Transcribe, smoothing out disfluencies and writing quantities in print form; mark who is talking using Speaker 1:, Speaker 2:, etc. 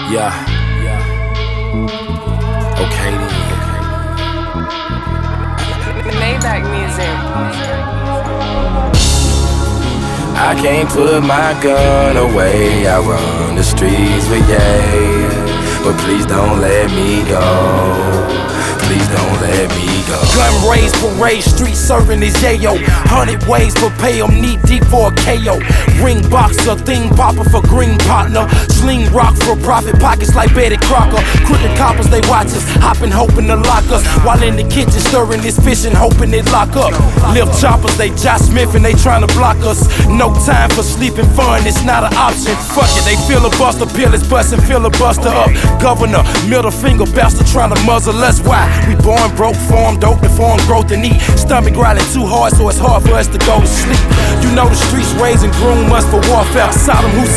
Speaker 1: Yeah. Okay then.
Speaker 2: Maybach music.
Speaker 1: I can't put my gun away. I run the streets with Ye, but please don't let me go. Please don't let me go.
Speaker 3: Gun raised, parade, street serving is yayo. 100 ways for pay 'em, knee deep for a KO. Ring boxer, thing popper for green partner. Sling rock for profit, pockets like Betty Crocker. Crooked coppers, they watch us, hopping, hoping to lock us. While in the kitchen stirring this fish and hoping it lock up. Lift choppers, they Josh Smith and they trying to block us. No time for sleeping fun, it's not an option. Fuck it, they filibuster, pill is bustin', filibuster up. Governor, middle finger bastard trying to muzzle us. Why? We born broke, form dope, deformed growth and eat. Stomach growling too hard, so it's hard for us to go to sleep. You know the streets raising groom us for warfare. Saddam Hussein